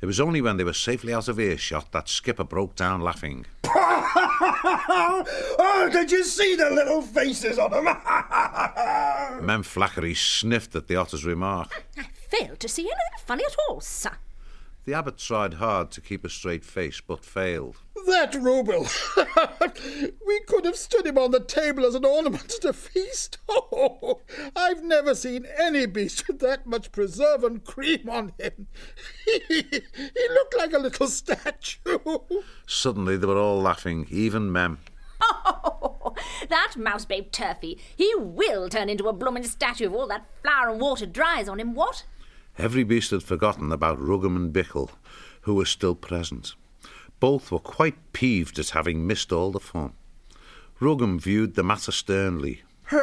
It was only when they were safely out of earshot that Skipper broke down laughing. Oh, did you see the little faces on them? Mem Flackery sniffed at the otter's remark. I failed to see anything funny at all, sir. The abbot tried hard to keep a straight face, but failed. That Rubel! We could have stood him on the table as an ornament at a feast. Oh, I've never seen any beast with that much preserve and cream on him. He looked like a little statue. Suddenly they were all laughing, even Mem. Oh, that mouse-babe Turfy, he will turn into a blooming statue if all that flour and water dries on him, what? Every beast had forgotten about Rugham and Bickle, who were still present. Both were quite peeved at having missed all the fun. Rugham viewed the matter sternly.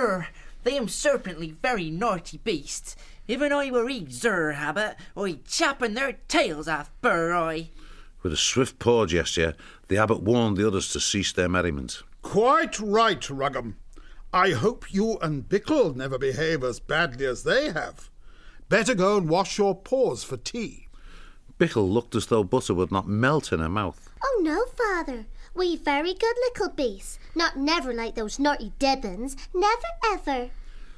They am certainly very naughty beasts. If I were he, Sir Abbot, I'd chappen their tails off, burr I. With a swift paw gesture, the abbot warned the others to cease their merriment. Quite right, Rugham. I hope you and Bickle never behave as badly as they have. Better go and wash your paws for tea. Bickle looked as though butter would not melt in her mouth. Oh no, Father. We very good little beasts. Not never like those naughty Dibbons. Never ever.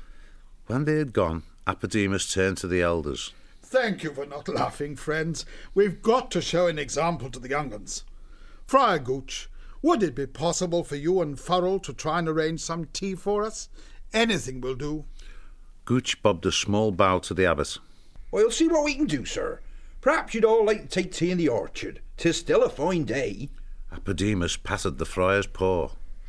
When they had gone, Apodemus turned to the elders. Thank you for not laughing, friends. We've got to show an example to the young uns. Friar Gooch, would it be possible for you and Furrell to try and arrange some tea for us? Anything will do. Gooch bobbed a small bow to the abbot. I'll see what we can do, sir. Perhaps you'd all like to take tea in the orchard. 'Tis still a fine day. Apodemus patted the friar's paw.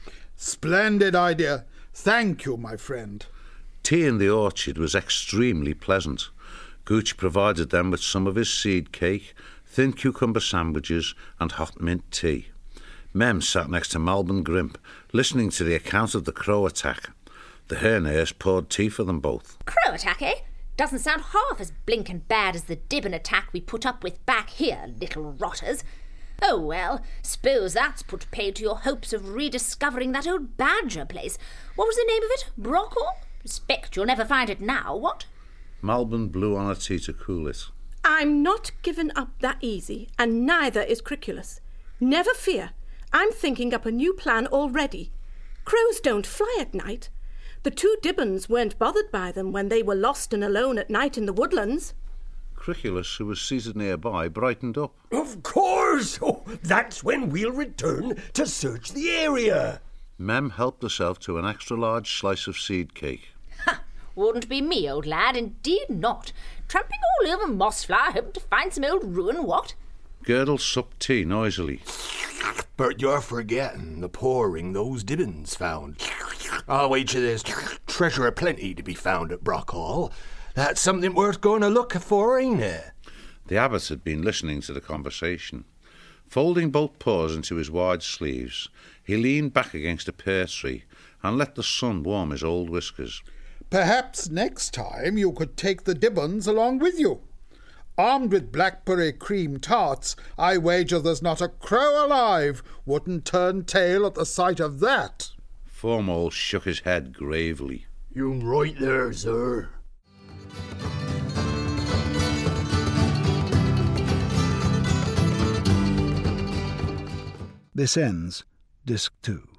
Splendid idea. Thank you, my friend. Tea in the orchard was extremely pleasant. Gooch provided them with some of his seed cake, thin cucumber sandwiches and hot mint tea. Mem sat next to Malbin Grimp, listening to the account of the crow attack. The hair nurse poured tea for them both. Crow attack, eh? Doesn't sound half as blinkin' bad as the Dibbon attack we put up with back here, little rotters. Oh well, suppose that's put paid to your hopes of rediscovering that old badger place. What was the name of it? Brockhall? Expect you'll never find it now, what? Malbin blew on a tea to cool it. I'm not given up that easy, and neither is Criculus. Never fear. I'm thinking up a new plan already. Crows don't fly at night. The two Dibbons weren't bothered by them when they were lost and alone at night in the woodlands. Criculus, who was seated nearby, brightened up. Of course! Oh, that's when we'll return to search the area. Mem helped herself to an extra-large slice of seed cake. Ha! Wouldn't be me, old lad, indeed not. Tramping all over Mossflower, hoping to find some old ruin, what? Girdle supped tea noisily. But you're forgetting the pouring those Dibbons found. I'll wager there's treasure aplenty to be found at Brockhall. That's something worth going to look for, ain't it? The abbot had been listening to the conversation. Folding both paws into his wide sleeves, he leaned back against a pear tree and let the sun warm his old whiskers. Perhaps next time you could take the Dibbons along with you. Armed with blackberry cream tarts, I wager there's not a crow alive wouldn't turn tail at the sight of that. Formal shook his head gravely. You're right there, sir. This ends Disc 2.